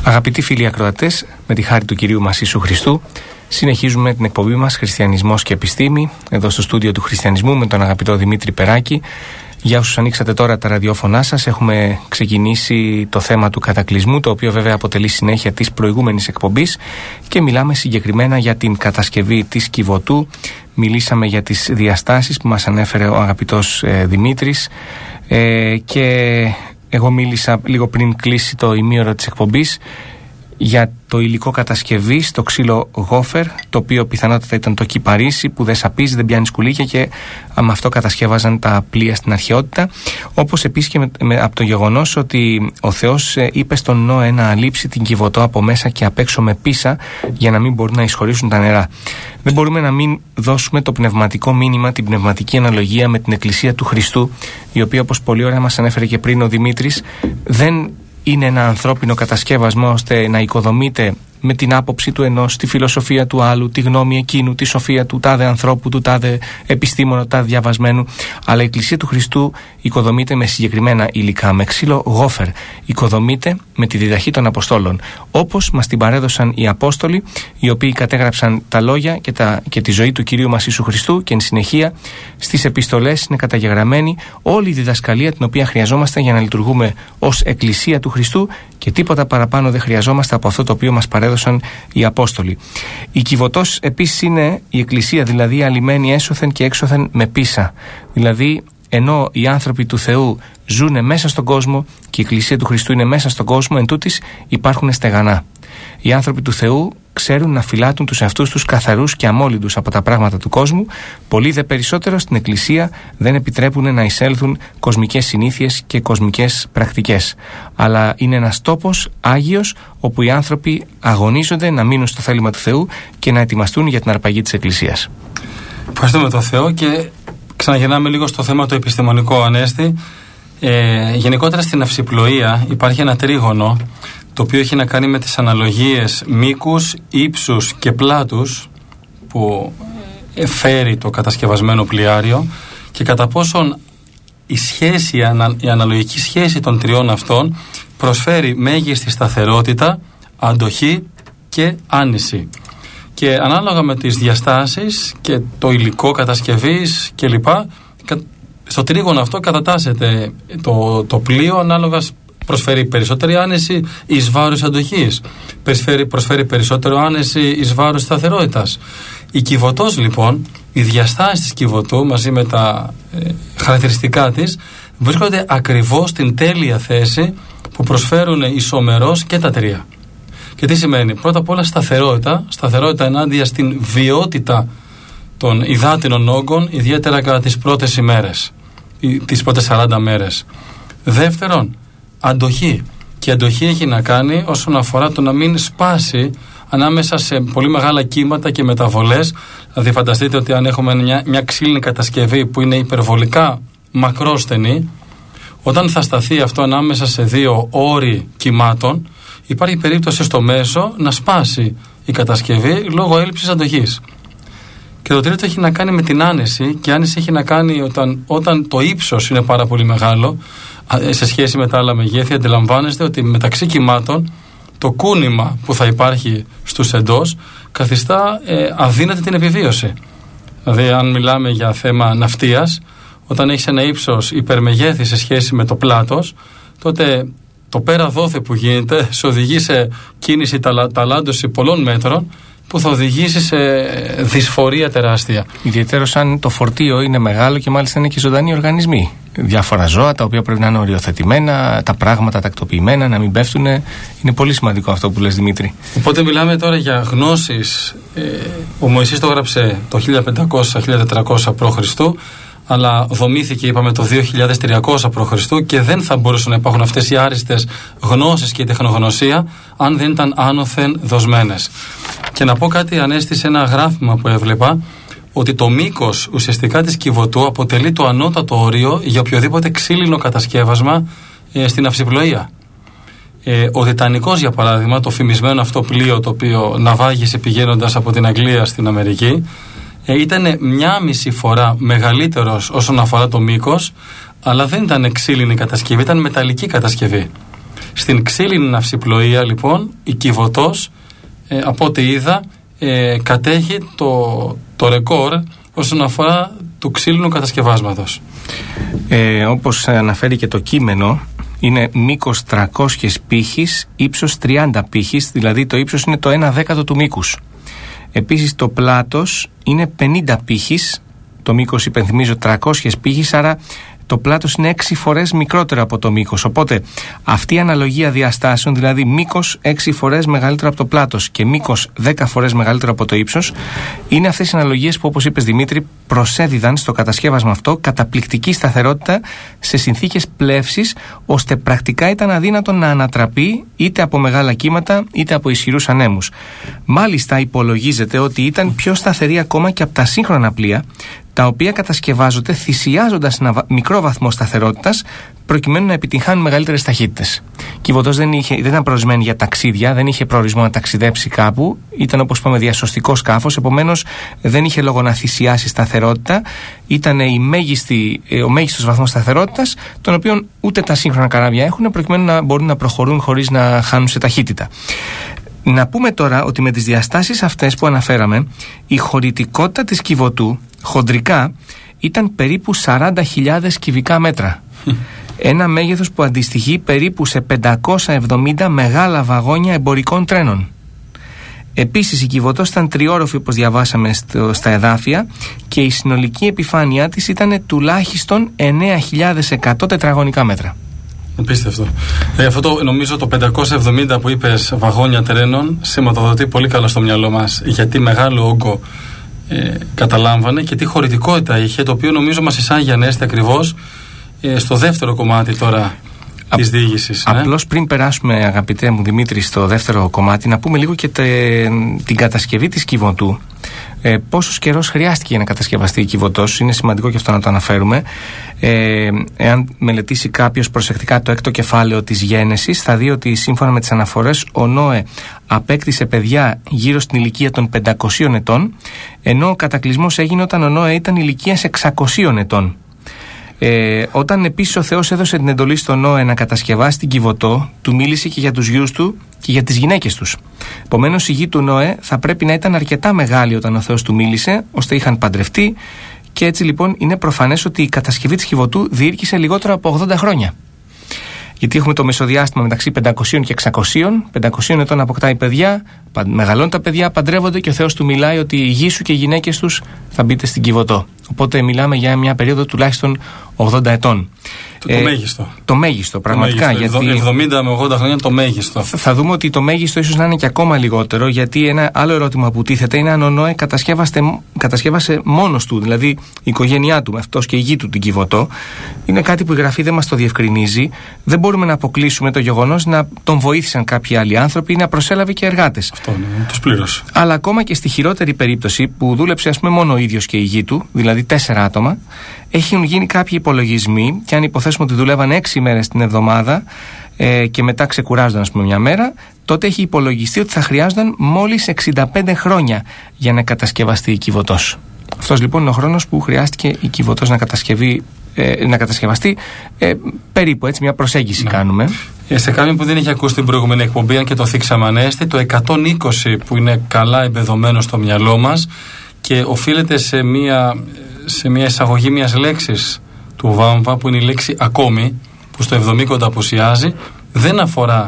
Αγαπητοί φίλοι ακροατές, με τη χάρη του Κυρίου μας Ιησού Χριστού, συνεχίζουμε την εκπομπή μας Χριστιανισμός και Επιστήμη, εδώ στο στούντιο του Χριστιανισμού με τον αγαπητό Δημήτρη Περάκη. Για όσους ανοίξατε τώρα τα ραδιόφωνά σας, έχουμε ξεκινήσει το θέμα του κατακλυσμού, το οποίο βέβαια αποτελεί συνέχεια της προηγούμενης εκπομπής, και μιλάμε συγκεκριμένα για την κατασκευή της Κιβωτού. Μιλήσαμε για τις διαστάσεις που μας ανέφερε ο αγαπητός Δημήτρης, και εγώ μίλησα λίγο πριν κλείσει το ημίωρο της εκπομπής για το υλικό κατασκευής, το ξύλο γόφερ, το οποίο πιθανότατα ήταν το κυπαρίσι που δεν σαπίζει, δεν πιάνει σκουλίκια, και με αυτό κατασκεύαζαν τα πλοία στην αρχαιότητα. Όπως επίσης και από το γεγονός ότι ο Θεός είπε στον Νόε να αλείψει την Κιβωτό από μέσα και απ' έξω με πίσα, για να μην μπορούν να εισχωρήσουν τα νερά. Δεν μπορούμε να μην δώσουμε το πνευματικό μήνυμα, την πνευματική αναλογία με την Εκκλησία του Χριστού, η οποία, όπως πολύ ωραία μας ανέφερε και πριν ο Δημήτρης, δεν είναι ένα ανθρώπινο κατασκεύασμα ώστε να οικοδομείται με την άποψη του ενός, τη φιλοσοφία του άλλου, τη γνώμη εκείνου, τη σοφία του τάδε ανθρώπου, του τάδε επιστήμονα, του τάδε διαβασμένου. Αλλά η Εκκλησία του Χριστού οικοδομείται με συγκεκριμένα υλικά, με ξύλο γόφερ. Οικοδομείται με τη διδαχή των Αποστόλων. Όπως μας την παρέδωσαν οι Απόστολοι, οι οποίοι κατέγραψαν τα λόγια και τη ζωή του Κυρίου μας Ιησού Χριστού, και εν συνεχεία στις επιστολές είναι καταγεγραμμένη όλη η διδασκαλία την οποία χρειαζόμαστε για να λειτουργούμε ως Εκκλησία του Χριστού, και τίποτα παραπάνω δεν χρειαζόμαστε από αυτό το οποίο μας παρέδωσαν οι Απόστολοι. Η Κιβωτός επίσης είναι η Εκκλησία, δηλαδή αλυμένη έσωθεν και έξωθεν με πίσα. Δηλαδή, ενώ οι άνθρωποι του Θεού ζουν μέσα στον κόσμο και η Εκκλησία του Χριστού είναι μέσα στον κόσμο, εντούτοις υπάρχουν στεγανά. Οι άνθρωποι του Θεού ξέρουν να φυλάτουν τους εαυτούς τους καθαρούς και αμόλυντους από τα πράγματα του κόσμου, πολύ δε περισσότερο στην Εκκλησία δεν επιτρέπουν να εισέλθουν κοσμικές συνήθειες και κοσμικές πρακτικές. Αλλά είναι ένας τόπος άγιος όπου οι άνθρωποι αγωνίζονται να μείνουν στο θέλημα του Θεού και να ετοιμαστούν για την αρπαγή της Εκκλησίας. Ευχαριστούμε τον Θεό, και ξαναγυρνάμε λίγο στο θέμα το επιστημονικό, Ανέστη. Γενικότερα στην ναυσιπλοεία υπάρχει ένα τρίγωνο, το οποίο έχει να κάνει με τις αναλογίες μήκους, ύψους και πλάτους που φέρει το κατασκευασμένο πλοιάριο, και κατά πόσον η αναλογική σχέση των τριών αυτών προσφέρει μέγιστη σταθερότητα, αντοχή και άνηση. Και ανάλογα με τις διαστάσεις και το υλικό κατασκευής κλπ, στο τρίγωνο αυτό κατατάσσεται το πλοίο, ανάλογα προσφέρει περισσότερη άνεση εις βάρος αντοχής, προσφέρει περισσότερο άνεση εις βάρος σταθερότητας. Η Κιβωτός, λοιπόν, οι διαστάσεις της Κιβωτού μαζί με τα χαρακτηριστικά της βρίσκονται ακριβώς στην τέλεια θέση που προσφέρουν ισομερώς και τα τρία. Και τι σημαίνει? Πρώτα απ' όλα σταθερότητα ενάντια στην βιότητα των υδάτινων όγκων, ιδιαίτερα κατά τις πρώτες ημέρες, τις πρώτες 40 μέρες. Δεύτερον, αντοχή. Και η αντοχή έχει να κάνει όσον αφορά το να μην σπάσει ανάμεσα σε πολύ μεγάλα κύματα και μεταβολές. Δηλαδή, φανταστείτε ότι αν έχουμε μια ξύλινη κατασκευή που είναι υπερβολικά μακρόστενη, όταν θα σταθεί αυτό ανάμεσα σε δύο όροι κυμάτων, υπάρχει περίπτωση στο μέσο να σπάσει η κατασκευή λόγω έλλειψης αντοχής. Και το τρίτο έχει να κάνει με την άνεση, και η άνεση έχει να κάνει όταν το ύψος είναι πάρα πολύ μεγάλο σε σχέση με τα άλλα μεγέθη. Αντιλαμβάνεστε ότι μεταξύ κυμάτων το κούνημα που θα υπάρχει στους εντός καθιστά αδύνατη την επιβίωση. Δηλαδή, αν μιλάμε για θέμα ναυτίας, όταν έχεις ένα ύψος υπερμεγέθη σε σχέση με το πλάτος, τότε το πέρα δόθε που γίνεται σε οδηγεί σε κίνηση ταλάντωση πολλών μέτρων, που θα οδηγήσει σε δυσφορία τεράστια. Ιδιαίτερος αν το φορτίο είναι μεγάλο και μάλιστα είναι και ζωντανοί οργανισμοί. Διάφορα ζώα τα οποία πρέπει να είναι οριοθετημένα, τα πράγματα τακτοποιημένα, να μην πέφτουν. Είναι πολύ σημαντικό αυτό που λες, Δημήτρη. Οπότε μιλάμε τώρα για γνώσεις. Ο Μωυσής το έγραψε το 1500-1400 π.Χ., αλλά δομήθηκε, είπαμε, το 2300 π.Χ. και δεν θα μπορούσαν να υπάρχουν αυτές οι άριστες γνώσεις και η τεχνογνωσία αν δεν ήταν άνωθεν δοσμένες. Και να πω κάτι, Ανέστη, σε ένα γράφημα που έβλεπα, ότι το μήκος ουσιαστικά της Κιβωτού αποτελεί το ανώτατο όριο για οποιοδήποτε ξύλινο κατασκεύασμα στην ναυσιπλοεία. Ο Τιτανικός, για παράδειγμα, το φημισμένο αυτό πλοίο το οποίο ναυάγησε πηγαίνοντας από την Αγγλία στην Αμερική, ήταν 1,5 φορά μεγαλύτερος όσον αφορά το μήκος, αλλά δεν ήταν ξύλινη κατασκευή, ήταν μεταλλική κατασκευή. Στην ξύλινη ναυσιπλοεία λοιπόν η Κιβωτός, από ό,τι είδα, κατέχει το ρεκόρ όσον αφορά του ξύλινου κατασκευάσματος. Όπως αναφέρει και το κείμενο, είναι μήκος 300 πύχης, ύψος 30 πύχης, δηλαδή το ύψος είναι το 1/10 του μήκους. Επίσης το πλάτος είναι 50 πύχης, το μήκος υπενθυμίζω 300 πύχης, άρα το πλάτος είναι 6 φορές μικρότερο από το μήκος. Οπότε αυτή η αναλογία διαστάσεων, δηλαδή μήκος 6 φορές μεγαλύτερο από το πλάτος και μήκος 10 φορές μεγαλύτερο από το ύψος, είναι αυτές οι αναλογίες που, όπως είπες Δημήτρη, προσέδιδαν στο κατασκεύασμα αυτό καταπληκτική σταθερότητα σε συνθήκες πλεύσης, ώστε πρακτικά ήταν αδύνατο να ανατραπεί είτε από μεγάλα κύματα είτε από ισχυρούς ανέμους. Μάλιστα υπολογίζεται ότι ήταν πιο σταθερή ακόμα και από τα σύγχρονα πλοία, τα οποία κατασκευάζονται θυσιάζοντας ένα μικρό βαθμό σταθερότητας προκειμένου να επιτυγχάνουν μεγαλύτερες ταχύτητες. Η Κιβωτός δεν ήταν προορισμένη για ταξίδια, δεν είχε προορισμό να ταξιδέψει κάπου, ήταν όπως είπαμε διασωστικό σκάφος, επομένως δεν είχε λόγο να θυσιάσει σταθερότητα, ήταν ο μέγιστος βαθμός σταθερότητας, τον οποίο ούτε τα σύγχρονα καράβια έχουν, προκειμένου να μπορούν να προχωρούν χωρίς να χάνουν σε ταχύτητα. Να πούμε τώρα ότι με τις διαστάσεις αυτές που αναφέραμε, η χωρητικότητα της Κιβωτού χοντρικά ήταν περίπου 40.000 κυβικά μέτρα. Ένα μέγεθος που αντιστοιχεί περίπου σε 570 μεγάλα βαγόνια εμπορικών τρένων. Επίσης η Κιβωτός ήταν τριόροφη, όπως διαβάσαμε στα εδάφια, και η συνολική επιφάνειά της ήταν τουλάχιστον 9.100 τετραγωνικά μέτρα. Απίστευτο. Αυτό νομίζω το 570 που είπες βαγόνια τρένων σηματοδοτεί πολύ καλά στο μυαλό μας, γιατί μεγάλο όγκο καταλάμβανε και τι χωρητικότητα είχε, το οποίο νομίζω μας εισάγει Ανέστη ακριβώς στο δεύτερο κομμάτι τώρα της διήγησης. Απλώς πριν περάσουμε, αγαπητέ μου Δημήτρη, στο δεύτερο κομμάτι, να πούμε λίγο και την κατασκευή της Κιβωτού. Πόσος καιρός χρειάστηκε για να κατασκευαστεί η Κιβωτός, είναι σημαντικό και αυτό να το αναφέρουμε. Εάν μελετήσει κάποιος προσεκτικά το έκτο κεφάλαιο της Γένεσης, θα δει ότι σύμφωνα με τις αναφορές ο Νόε απέκτησε παιδιά γύρω στην ηλικία των 500 ετών, ενώ ο κατακλυσμός έγινε όταν ο Νόε ήταν ηλικίας 600 ετών. Όταν επίσης ο Θεός έδωσε την εντολή στον Νόε να κατασκευάσει την Κιβωτό, του μίλησε και για τους γιους του και για τις γυναίκες τους. Επομένως η γη του Νόε θα πρέπει να ήταν αρκετά μεγάλη όταν ο Θεός του μίλησε, ώστε είχαν παντρευτεί, και έτσι λοιπόν είναι προφανές ότι η κατασκευή της Κιβωτού διήρκησε λιγότερο από 80 χρόνια. Γιατί έχουμε το μεσοδιάστημα μεταξύ 500 και 600 ετών, αποκτάει παιδιά, μεγαλώνουν τα παιδιά, παντρεύονται και ο Θεός του μιλάει ότι η γη σου και οι γυναίκες τους θα μπείτε στην Κιβωτό. Οπότε μιλάμε για μια περίοδο τουλάχιστον 80 ετών. Το μέγιστο. Το μέγιστο, πραγματικά. Το μέγιστο. Γιατί 70 με 80 χρόνια το μέγιστο. Θα δούμε ότι το μέγιστο ίσως να είναι και ακόμα λιγότερο, γιατί ένα άλλο ερώτημα που τίθεται είναι αν ο Νόε κατασκεύασε μόνος του, δηλαδή η οικογένειά του, αυτός και η γη του την Κιβωτό. Είναι κάτι που η Γραφή δεν μας το διευκρινίζει. Δεν μπορούμε να αποκλείσουμε το γεγονός να τον βοήθησαν κάποιοι άλλοι άνθρωποι ή να προσέλαβε και εργάτες. Αυτό ναι, τους πλήρωσε. Αλλά ακόμα και στη χειρότερη περίπτωση που δούλεψε, ας πούμε, μόνο ο ίδιος και η γη του, δηλαδή 4 άτομα, έχουν γίνει κάποιοι υπολογισμοί, και αν υποθέσουμε ότι δουλεύαν 6 μέρες την εβδομάδα και μετά ξεκουράζονταν, ας πούμε, μια μέρα, τότε έχει υπολογιστεί ότι θα χρειάζονταν μόλις 65 χρόνια για να κατασκευαστεί η Κιβωτός. Αυτός λοιπόν είναι ο χρόνος που χρειάστηκε η Κιβωτός να κατασκευαστεί, περίπου έτσι, μια προσέγγιση κάνουμε. Σε κάποιον που δεν έχει ακούσει την προηγούμενη εκπομπή, αν και το θίξαμε Ανέστη, το 120 που είναι καλά εμπεδομένο στο μυαλό μας και οφείλεται σε μια εισαγωγή μιας λέξης του Βάμβα, που είναι η λέξη ακόμη, που στο 70 απουσιάζει, δεν αφορά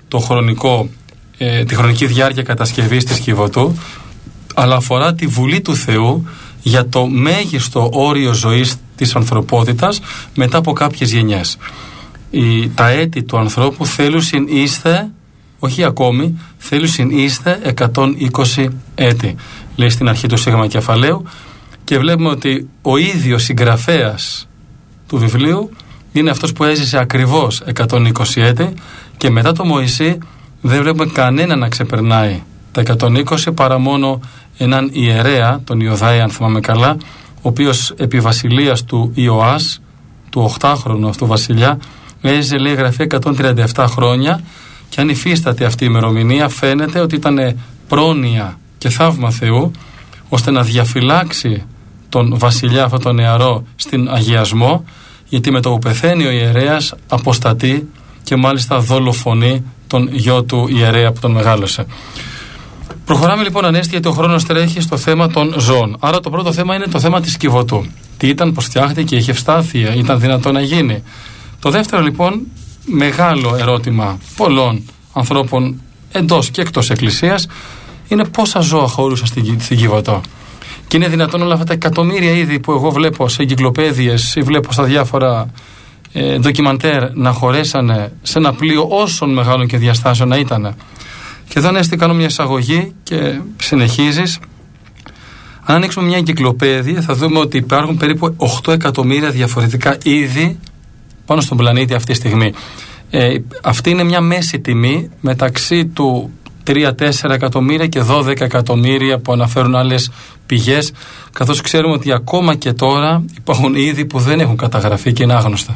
τη χρονική διάρκεια κατασκευής της Κιβωτού, αλλά αφορά τη βουλή του Θεού για το μέγιστο όριο ζωής της ανθρωπότητας μετά από κάποιες γενιές. Τα έτη του ανθρώπου θέλουσιν είστε, όχι ακόμη, θέλουσιν είστε 120 έτη, λέει στην αρχή του Σίγμα Κεφαλαίου, και βλέπουμε ότι ο ίδιος συγγραφέας του βιβλίου είναι αυτός που έζησε ακριβώς 120 έτη, και μετά το Μωυσή δεν βλέπουμε κανένα να ξεπερνάει τα 120, παρά μόνο έναν ιερέα, τον Ιωδάη αν θυμάμαι καλά, ο οποίος επί βασιλείας του Ιωάς, του 8χρονου αυτού βασιλιά, έζησε, λέει, γραφή 137 χρόνια, και αν υφίσταται αυτή η ημερομηνία φαίνεται ότι ήταν πρόνοια και θαύμα Θεού, ώστε να διαφυλάξει τον βασιλιά αυτόν τον νεαρό στην αγιασμό, γιατί με το που πεθαίνει ο ιερέας αποστατεί και μάλιστα δολοφονεί τον γιο του ιερέα που τον μεγάλωσε. Προχωράμε λοιπόν, Ανέστη, γιατί ο χρόνος τρέχει, στο θέμα των ζώων. Άρα το πρώτο θέμα είναι το θέμα της Κιβωτού. Τι ήταν, πώς φτιάχτηκε, είχε ευστάθεια, ήταν δυνατό να γίνει? Το δεύτερο λοιπόν μεγάλο ερώτημα πολλών ανθρώπων εντός και εκτός εκκλησίας είναι πόσα ζώα χωρούσαν στην Κιβωτό. Και είναι δυνατόν όλα αυτά τα εκατομμύρια είδη που εγώ βλέπω σε εγκυκλοπαίδειες ή βλέπω στα διάφορα ντοκιμαντέρ να χωρέσανε σε ένα πλοίο όσων μεγάλων και διαστάσεων να ήταν? Και εδώ, Ανέστη, κάνω μια εισαγωγή και συνεχίζεις. Αν ανοίξουμε μια εγκυκλοπαίδεια θα δούμε ότι υπάρχουν περίπου 8 εκατομμύρια διαφορετικά είδη πάνω στον πλανήτη αυτή τη στιγμή. Αυτή είναι μια μέση τιμή μεταξύ του 3-4 εκατομμύρια και 12 εκατομμύρια που αναφέρουν άλλες πηγές, καθώς ξέρουμε ότι ακόμα και τώρα υπάρχουν είδη που δεν έχουν καταγραφεί και είναι άγνωστα.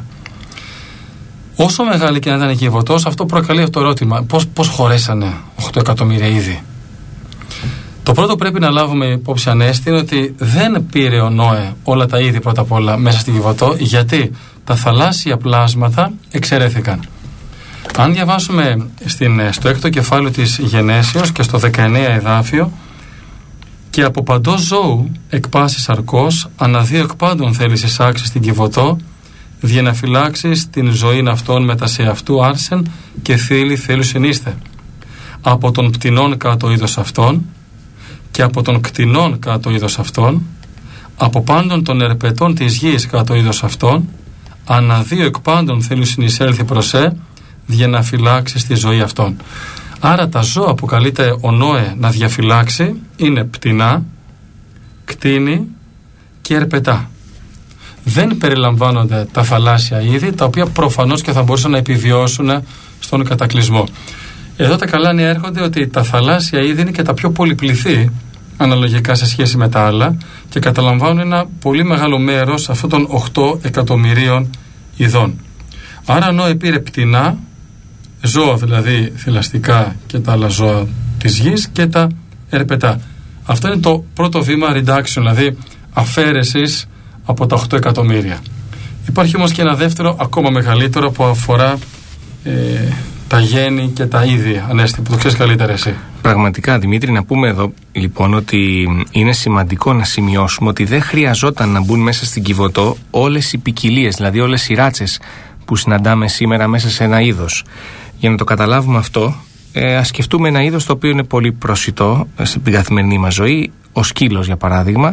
Όσο μεγάλη και να ήταν η Κιβωτός, αυτό προκαλεί αυτό το ερώτημα: πώς χωρέσανε 8 εκατομμύρια είδη? Το πρώτο πρέπει να λάβουμε υπόψη, Ανέστη, είναι ότι δεν πήρε ο Νόε όλα τα είδη πρώτα απ' όλα μέσα στην Κιβωτό, γιατί τα θαλάσσια πλάσματα εξαιρέθηκαν. Αν διαβάσουμε στο 6ο κεφάλαιο της Γενέσεως και στο 19 εδάφιο, και από παντός ζώου εκ πάσης σαρκός ανά 2 εκ πάντων θέλεις εισάξεις στην Κιβωτό, για να φυλάξεις την ζωήν αυτών μετά σε αυτού άρσεν και θέλου συνήστε. Από των πτηνών κάτω είδος αυτών και από των κτηνών κάτω είδος αυτών, από πάντων των ερπετών της γης κάτω είδος αυτών, ανά 2 εκ πάντων θέλουν συνεισέλθει προσέ, για να φυλάξει τη ζωή αυτών. Άρα τα ζώα που καλείται ο Νόε να διαφυλάξει είναι πτηνά, κτήνη και ερπετά. Δεν περιλαμβάνονται τα θαλάσσια είδη, τα οποία προφανώς και θα μπορούσαν να επιβιώσουν στον κατακλυσμό. Εδώ τα καλά νέα έρχονται ότι τα θαλάσσια είδη είναι και τα πιο πολυπληθή αναλογικά σε σχέση με τα άλλα και καταλαμβάνουν ένα πολύ μεγάλο μέρος αυτών των 8 εκατομμυρίων ειδών. Άρα Νόε πήρε πτηνά, ζώα δηλαδή θηλαστικά και τα άλλα ζώα της γης και τα ερπετά. Αυτό είναι το πρώτο βήμα reduction, δηλαδή αφαίρεσης από τα 8 εκατομμύρια. Υπάρχει όμως και ένα δεύτερο ακόμα μεγαλύτερο που αφορά τα γέννη και τα είδη, Ανέστη, που το ξέρεις καλύτερα εσύ. Πραγματικά, Δημήτρη, να πούμε εδώ λοιπόν ότι είναι σημαντικό να σημειώσουμε ότι δεν χρειαζόταν να μπουν μέσα στην Κιβωτό όλες οι ποικιλίες, δηλαδή όλες οι ράτσες που συναντάμε σήμερα μέσα σε ένα είδος. Για να το καταλάβουμε αυτό, ας σκεφτούμε ένα είδος το οποίο είναι πολύ προσιτό στην καθημερινή μας ζωή, ο σκύλος για παράδειγμα.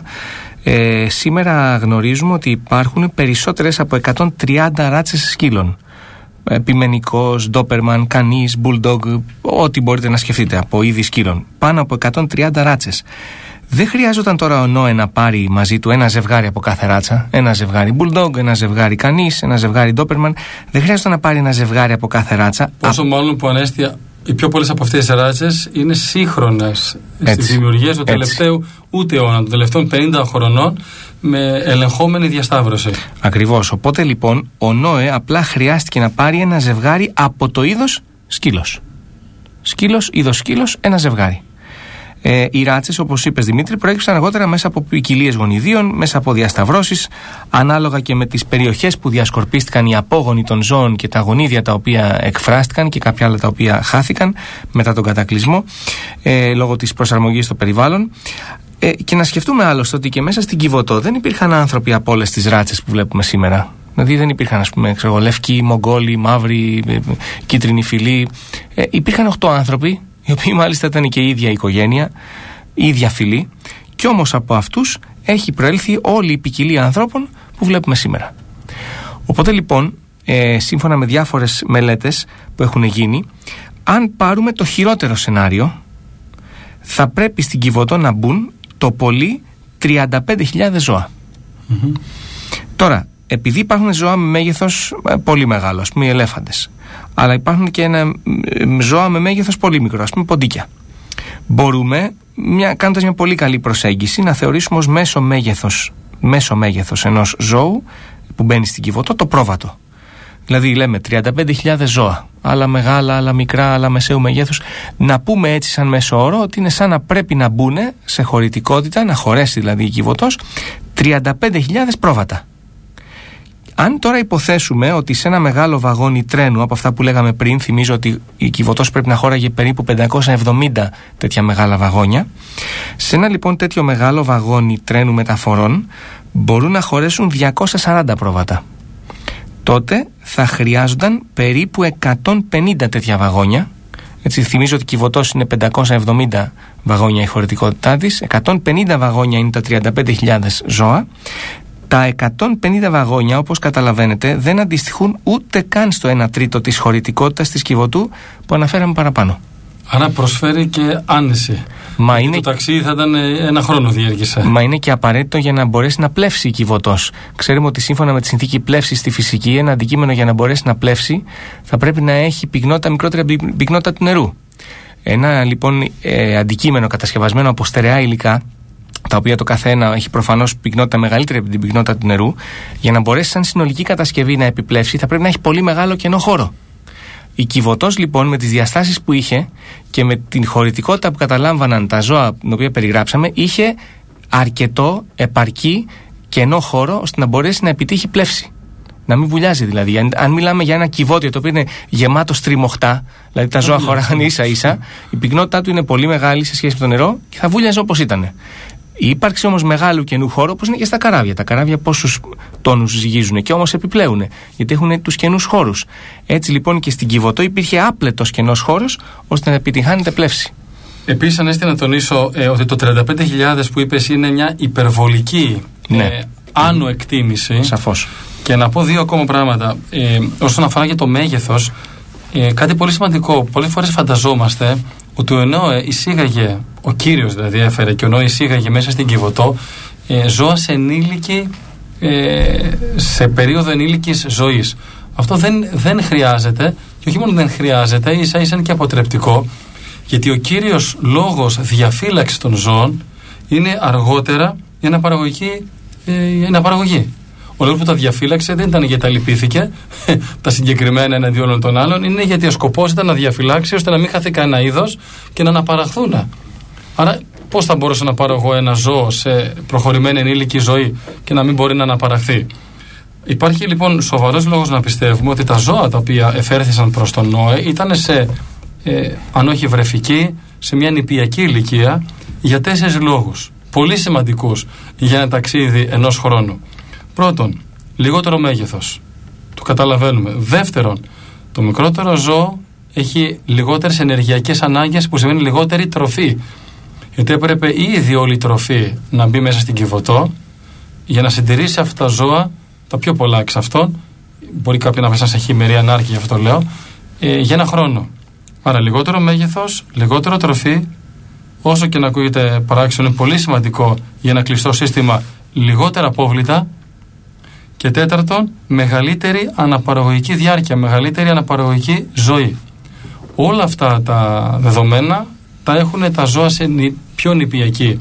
Σήμερα γνωρίζουμε ότι υπάρχουν περισσότερες από 130 ράτσες σκύλων. Πιμενικός, ντόπερμαν, κανής, μπουλντόγκ, ό,τι μπορείτε να σκεφτείτε από είδη σκύλων. Πάνω από 130 ράτσες. Δεν χρειάζονταν τώρα ο Νόε να πάρει μαζί του ένα ζευγάρι από κάθε ράτσα. Ένα ζευγάρι μπουλντόγκ, ένα ζευγάρι κανής, ένα ζευγάρι ντόπερμαν. Δεν χρειάζονταν να πάρει ένα ζευγάρι από κάθε ράτσα. Πόσο μάλλον που, Ανέστη, οι πιο πολλές από αυτές τις ράτσες είναι σύγχρονες στις δημιουργίες του τελευταίου ούτε αιώνα, των τελευταίων 50 χρονών, με ελεγχόμενη διασταύρωση. Ακριβώς. Οπότε λοιπόν ο Νόε απλά χρειάστηκε να πάρει ένα ζευγάρι από το είδος σκύλος. Σκύλος, είδος σκύλος, ένα ζευγάρι. Οι ράτσες, όπως είπες, Δημήτρη, προέκυψαν αργότερα μέσα από ποικιλίες γονιδίων, μέσα από διασταυρώσεις, ανάλογα και με τις περιοχές που διασκορπίστηκαν οι απόγονοι των ζώων και τα γονίδια τα οποία εκφράστηκαν και κάποια άλλα τα οποία χάθηκαν μετά τον κατακλυσμό λόγω της προσαρμογής στο περιβάλλον. Και να σκεφτούμε άλλωστε ότι και μέσα στην Κιβωτό δεν υπήρχαν άνθρωποι από όλες τις ράτσες που βλέπουμε σήμερα. Δηλαδή δεν υπήρχαν, ας πούμε, λευκοί, μογγόλοι, μαύροι, κίτρινοι φυλοί. Υπήρχαν 8 άνθρωποι, οι οποίοι μάλιστα ήταν και η ίδια οικογένεια, η ίδια φυλή, και όμως από αυτούς έχει προέλθει όλη η ποικιλία ανθρώπων που βλέπουμε σήμερα. Οπότε λοιπόν, σύμφωνα με διάφορες μελέτες που έχουν γίνει, αν πάρουμε το χειρότερο σενάριο, θα πρέπει στην Κιβωτό να μπουν το πολύ 35.000 ζώα. Mm-hmm. Τώρα, επειδή υπάρχουν ζώα με μέγεθος πολύ μεγάλο, ας πούμε οι ελέφαντες, αλλά υπάρχουν και ζώα με μέγεθος πολύ μικρό, ας πούμε ποντίκια, μπορούμε, κάνοντας μια πολύ καλή προσέγγιση, να θεωρήσουμε ως μέσο μέγεθος ενός ζώου που μπαίνει στην Κιβωτό το πρόβατο. Δηλαδή λέμε 35.000 ζώα, άλλα μεγάλα, άλλα μικρά, άλλα μεσαίου μεγέθους. Να πούμε έτσι σαν μέσο όρο ότι είναι σαν να πρέπει να μπουν σε χωρητικότητα, να χωρέσει δηλαδή η Κιβωτός, 35.000 πρόβατα. Αν τώρα υποθέσουμε ότι σε ένα μεγάλο βαγόνι τρένου, από αυτά που λέγαμε πριν, θυμίζω ότι η Κιβωτός πρέπει να χώραγε περίπου 570 τέτοια μεγάλα βαγόνια, σε ένα λοιπόν τέτοιο μεγάλο βαγόνι τρένου μεταφορών μπορούν να χωρέσουν 240 πρόβατα. Τότε θα χρειάζονταν περίπου 150 τέτοια βαγόνια. Έτσι, θυμίζω ότι η Κιβωτός είναι 570 βαγόνια η χωρητικότητά της, 150 βαγόνια είναι τα 35.000 ζώα. Τα 150 βαγόνια, όπως καταλαβαίνετε, δεν αντιστοιχούν ούτε καν στο 1 τρίτο της χωρητικότητας της Κιβωτού που αναφέραμε παραπάνω. Άρα προσφέρει και άνεση. Το ταξίδι θα ήταν ένα χρόνο διέργησε. Μα είναι και απαραίτητο για να μπορέσει να πλεύσει η Κιβωτός. Ξέρουμε ότι σύμφωνα με τη συνθήκη πλεύσης στη φυσική, ένα αντικείμενο για να μπορέσει να πλεύσει θα πρέπει να έχει πυκνότητα μικρότερη από την πυκνότητα του νερού. Ένα λοιπόν αντικείμενο κατασκευασμένο από στερεά υλικά, τα οποία το καθένα έχει προφανώς πυκνότητα μεγαλύτερη από την πυκνότητα του νερού, για να μπορέσει σαν συνολική κατασκευή να επιπλεύσει θα πρέπει να έχει πολύ μεγάλο κενό χώρο. Η Κιβωτός λοιπόν με τις διαστάσεις που είχε και με την χωρητικότητα που καταλάμβαναν τα ζώα την οποία περιγράψαμε, είχε αρκετό, επαρκή κενό χώρο ώστε να μπορέσει να επιτύχει πλεύση. Να μην βουλιάζει δηλαδή. Αν μιλάμε για ένα κυβότιο το οποίο είναι γεμάτο στριμωχτά, δηλαδή τα ζώα χωράνε ίσα ίσα, η πυκνότητά του είναι πολύ μεγάλη σε σχέση με το νερό και θα βούλιαζε όπως ήταν. Η ύπαρξη όμως μεγάλου κενού χώρου, όπως είναι και στα καράβια. Τα καράβια πόσους τόνους ζυγίζουν και όμως επιπλέουν, γιατί έχουν τους κενούς χώρους. Έτσι λοιπόν και στην Κιβωτό υπήρχε άπλετος κενός χώρος ώστε να επιτυγχάνεται πλεύση. Επίσης, Ανέστη, να τονίσω ότι το 35.000 που είπες είναι μια υπερβολική άνω εκτίμηση. Σαφώς. Και να πω δύο ακόμα πράγματα. Όσον αφορά και το μέγεθος, κάτι πολύ σημαντικό. Πολλές φορές φανταζόμαστε ότι ο Νόε εισήγαγε, ο Κύριος δηλαδή έφερε και ο Νόε εισήγαγε μέσα στην Κιβωτό ζώα σε ενήλικη, σε περίοδο ενήλικης ζωής. Αυτό δεν χρειάζεται, και όχι μόνο δεν χρειάζεται, ίσα ίσα είναι και αποτρεπτικό, γιατί ο κύριος λόγος διαφύλαξης των ζώων είναι αργότερα η αναπαραγωγή. Ο λόγος που τα διαφύλαξε δεν ήταν γιατί τα λυπήθηκε τα συγκεκριμένα εναντίον όλων των άλλων, είναι γιατί ο σκοπός ήταν να διαφυλάξει ώστε να μην χαθεί κανένα είδος και να αναπαραχθούν. Άρα, πώς θα μπορούσε να πάρω εγώ ένα ζώο σε προχωρημένη ενήλικη ζωή και να μην μπορεί να αναπαραχθεί? Υπάρχει λοιπόν σοβαρός λόγος να πιστεύουμε ότι τα ζώα τα οποία εφέρθησαν προς τον Νόε ήταν σε, αν όχι βρεφική, σε μια νηπιακή ηλικία για 4 λόγους πολύ σημαντικούς για ένα ταξίδι ενός χρόνου. Πρώτον, λιγότερο μέγεθος. Το καταλαβαίνουμε. Δεύτερον, το μικρότερο ζώο έχει λιγότερες ενεργειακές ανάγκες, που σημαίνει λιγότερη τροφή. Γιατί έπρεπε ήδη όλη η τροφή να μπει μέσα στην Κιβωτό για να συντηρήσει αυτά τα ζώα, τα πιο πολλά εξ αυτών, μπορεί κάποιοι να πέσαν σε χειμερή ανάρκη, γι' αυτό λέω, για ένα χρόνο. Άρα λιγότερο μέγεθος, λιγότερο τροφή, όσο και να ακούγεται παράξενο, είναι πολύ σημαντικό για ένα κλειστό σύστημα, λιγότερα απόβλητα. Και τέταρτον, μεγαλύτερη αναπαραγωγική διάρκεια, μεγαλύτερη αναπαραγωγική ζωή. Όλα αυτά τα δεδομένα τα έχουν τα ζώα σε πιο νηπιακή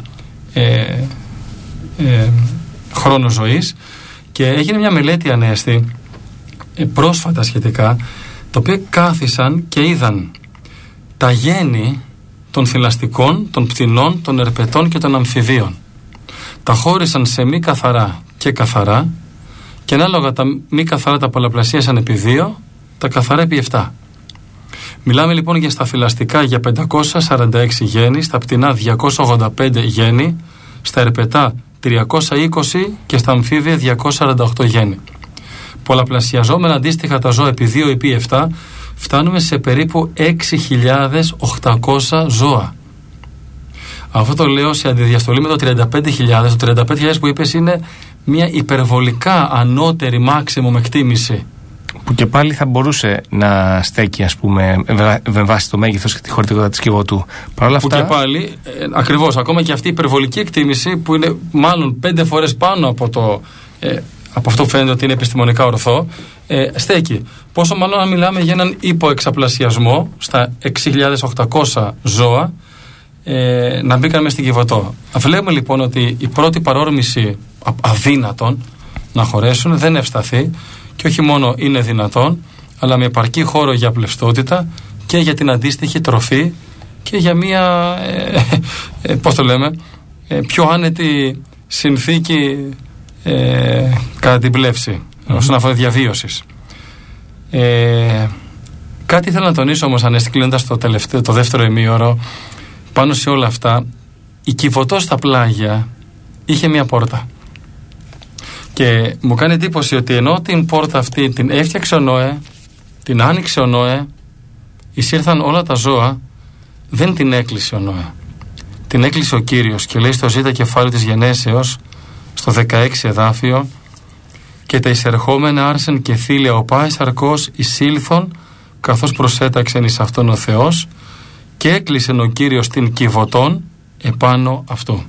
χρόνο ζωής, και έγινε μια μελέτη, Ανέστη, πρόσφατα σχετικά, τα οποία κάθισαν και είδαν τα γέννη των θηλαστικών, των πτηνών, των ερπετών και των αμφιβίων. Τα χώρισαν σε μη καθαρά και καθαρά, και ανάλογα τα μη καθαρά τα πολλαπλασίασαν επί 2, τα καθαρά επί 7. Μιλάμε λοιπόν για στα θηλαστικά για 546 γέννη, στα πτηνά 285 γέννη, στα ερπετά 320 και στα αμφίβια 248 γέννη. Πολλαπλασιαζόμενα αντίστοιχα τα ζώα επί 2 επί 7, φτάνουμε σε περίπου 6.800 ζώα. Αυτό το λέω σε αντιδιαστολή με το 35.000. Το 35.000 που είπες είναι μια υπερβολικά ανώτερη μάξιμουμ εκτίμηση, που και πάλι θα μπορούσε να στέκει, ας πούμε, με βάση το μέγεθος και τη χωρητικότητα της Κιβωτού. Παρ' όλα αυτά, που και πάλι, ακριβώς, ακόμα και αυτή η υπερβολική εκτίμηση, που είναι μάλλον 5 φορές πάνω από από αυτό που φαίνεται ότι είναι επιστημονικά ορθό, στέκει. Πόσο μάλλον αν μιλάμε για έναν υποεξαπλασιασμό στα 6.800 ζώα να μπήκαν μέσα στην Κιβωτό. Βλέπουμε λοιπόν ότι η πρώτη παρόρμηση αδύνατον να χωρέσουν δεν ευσταθεί, και όχι μόνο είναι δυνατόν, αλλά με επαρκή χώρο για πλευστότητα και για την αντίστοιχη τροφή και για μια πώς το λέμε, πιο άνετη συνθήκη κατά την πλεύση. όσον αφορά διαβίωσης. Κάτι ήθελα να τονίσω όμως, Ανέστη, κλείνοντας το δεύτερο ημίωρο, πάνω σε όλα αυτά. Η Κιβωτός στα πλάγια είχε μια πόρτα. Και μου κάνει εντύπωση ότι ενώ την πόρτα αυτή την έφτιαξε ο Νόε, την άνοιξε ο Νόε, εισήρθαν όλα τα ζώα, δεν την έκλεισε ο Νόε. Την έκλεισε ο Κύριος, και λέει στο ζήτα κεφάλαιο της Γενέσεως, στο 16 εδάφιο, και τα εισερχόμενα άρσεν και θήλια οπά σαρκός εισήλθον, καθώς προσέταξεν εις αυτόν ο Θεός, και έκλεισεν ο Κύριος την Κιβωτόν επάνω αυτού.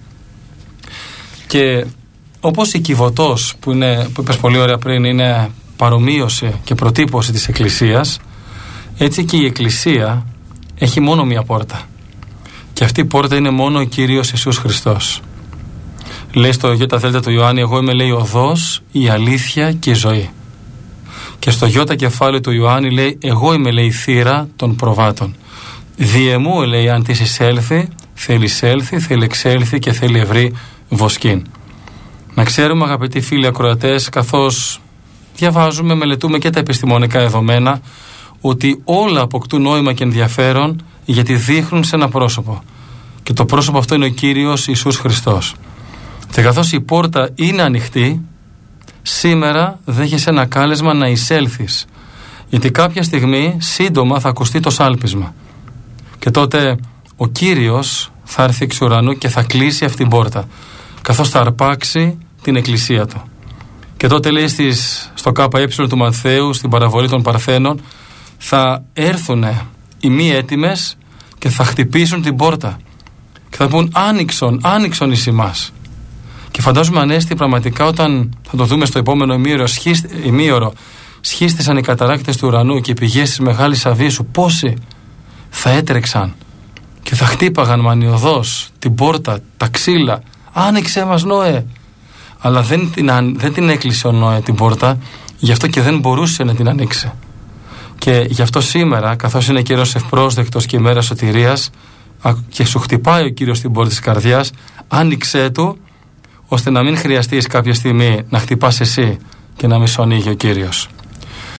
Και όπως η Κιβωτός, που είπες πολύ ωραία πριν, είναι παρομοίωση και προτύπωση της Εκκλησίας, έτσι και η Εκκλησία έχει μόνο μία πόρτα. Και αυτή η πόρτα είναι μόνο ο Κύριος Ιησούς Χριστός. Λέει στο ΙΔ του Ιωάννη, εγώ είμαι, λέει, οδός, η αλήθεια και η ζωή. Και στο Ι κεφάλαιο του Ιωάννη λέει, εγώ είμαι, λέει, η θύρα των προβάτων. Διεμού, λέει, αν της εισέλθει, θέλει εισέλθει, θέλει εξέλθει και θέλει ευρύ βοσκήν. Να ξέρουμε, αγαπητοί φίλοι ακροατές, καθώς διαβάζουμε, μελετούμε και τα επιστημονικά δεδομένα, ότι όλα αποκτούν νόημα και ενδιαφέρον γιατί δείχνουν σε ένα πρόσωπο. Και το πρόσωπο αυτό είναι ο Κύριος Ιησούς Χριστός. Και καθώς η πόρτα είναι ανοιχτή, σήμερα δέχεσαι ένα κάλεσμα να εισέλθεις. Γιατί κάποια στιγμή, σύντομα, θα ακουστεί το σάλπισμα. Και τότε ο Κύριος θα έρθει εξ ουρανού και θα κλείσει αυτή την πόρτα, καθώς θα αρπάξει την εκκλησία του. Και τότε, λέει, στο ΚΕ του Ματθαίου, στην παραβολή των Παρθένων, θα έρθουν οι μη έτοιμες και θα χτυπήσουν την πόρτα και θα πούν άνοιξον εις ημάς. Και φαντάζομαι, Ανέστη, πραγματικά όταν θα το δούμε στο επόμενο ημίωρο, σχίστησαν οι καταράκτες του ουρανού και οι πηγές της Μεγάλης Αβύσσου, πόσοι θα έτρεξαν και θα χτύπαγαν μανιωδώς την πόρτα, τα ξύλα. Άνοιξε μας, Νόε. Αλλά δεν την έκλεισε ο Νόε την πόρτα, γι' αυτό και δεν μπορούσε να την ανοίξει. Και γι' αυτό σήμερα, καθώς είναι καιρός ευπρόσδεκτος και ημέρα σωτηρίας, και σου χτυπάει ο Κύριος την πόρτα της καρδιάς, άνοιξέ του, ώστε να μην χρειαστείς κάποια στιγμή να χτυπάς εσύ και να μη σου ανοίγει ο Κύριος.